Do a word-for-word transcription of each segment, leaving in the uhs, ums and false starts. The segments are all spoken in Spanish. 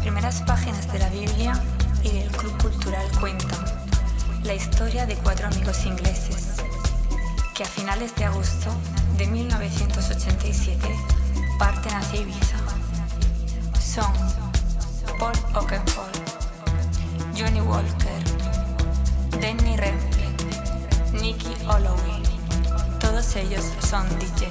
primeras páginas de la Biblia y del Club Cultural cuentan la historia de cuatro amigos ingleses que a finales de agosto de mil novecientos ochenta y siete parten hacia Ibiza. Son Paul Oakenfold, Johnny Walker, Denny Ramplin, Nicky Holloway. Todos ellos son D J.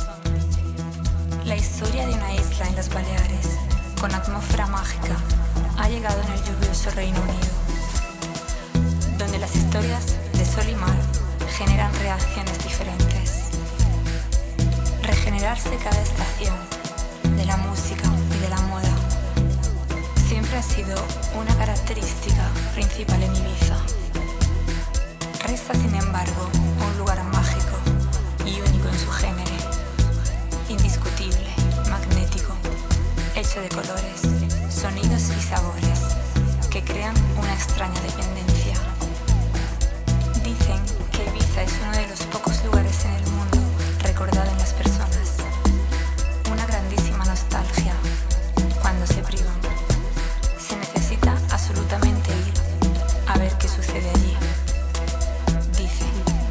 La historia de una isla en las Baleares con atmósfera mágica ha llegado en el lluvioso Reino Unido, donde las historias de sol y mar generan reacciones diferentes. Regenerarse cada estación de la música y de la moda siempre ha sido una característica principal en Ibiza. Resta, sin embargo, un lugar mágico y único en su género, indiscutible, magnético, hecho de colores, sonidos y sabores que crean una extraña dependencia. Dicen que Ibiza es uno de los pocos lugares en el mundo recordado en las personas. Una grandísima nostalgia cuando se privan. Se necesita absolutamente ir a ver qué sucede allí. Dicen.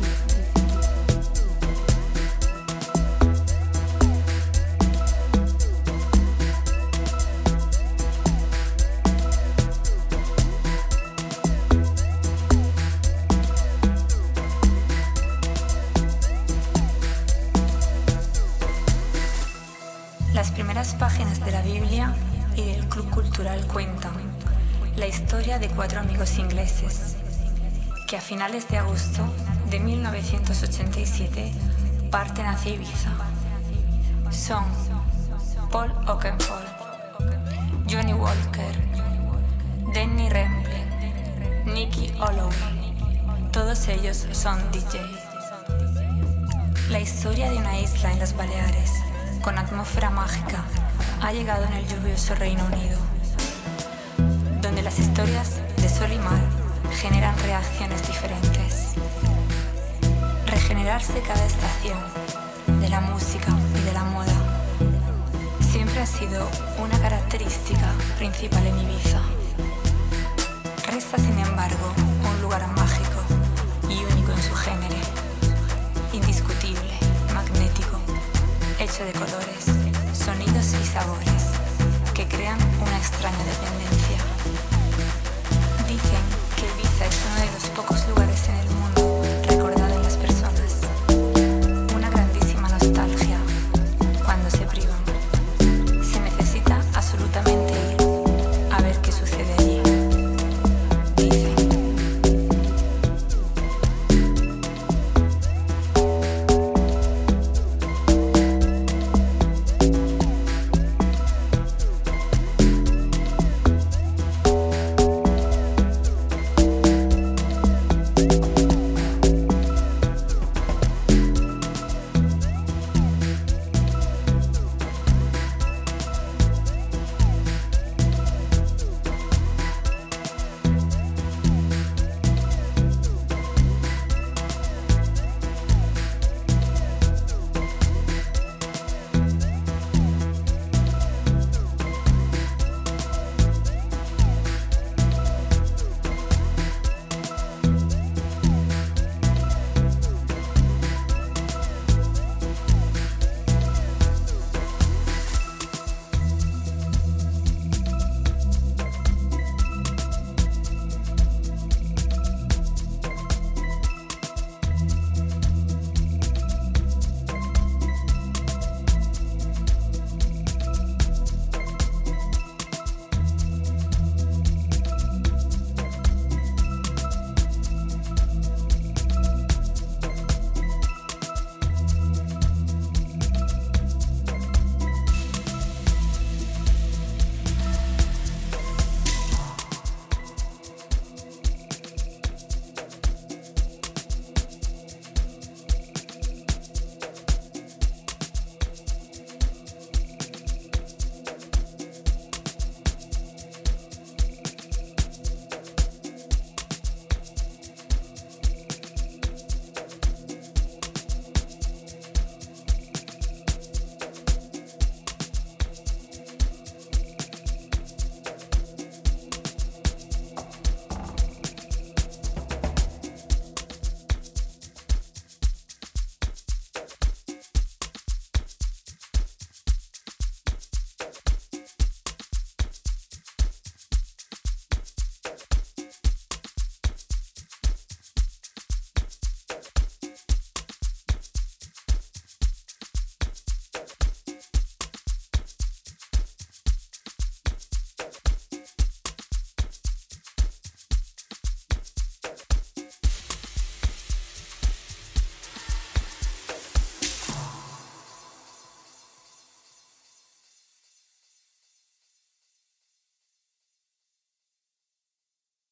Las primeras páginas de la Biblia y del Club Cultural cuentan la historia de cuatro amigos ingleses que a finales de agosto de mil novecientos ochenta y siete parten hacia Ibiza. Son Paul Oakenfold, Johnny Walker, Denny Ramplin, Nicky Holloway. Todos ellos son D J. La historia de una isla en las Baleares con atmósfera mágica ha llegado en el lluvioso Reino Unido, donde las historias de sol y mar generan reacciones diferentes. Regenerarse cada estación de la música y de la moda siempre ha sido una característica principal en Ibiza. Resta, sin embargo, un lugar mágico y único en su género, indiscutible, magnético, hecho de colores, sonidos y sabores que crean una extraña dependencia.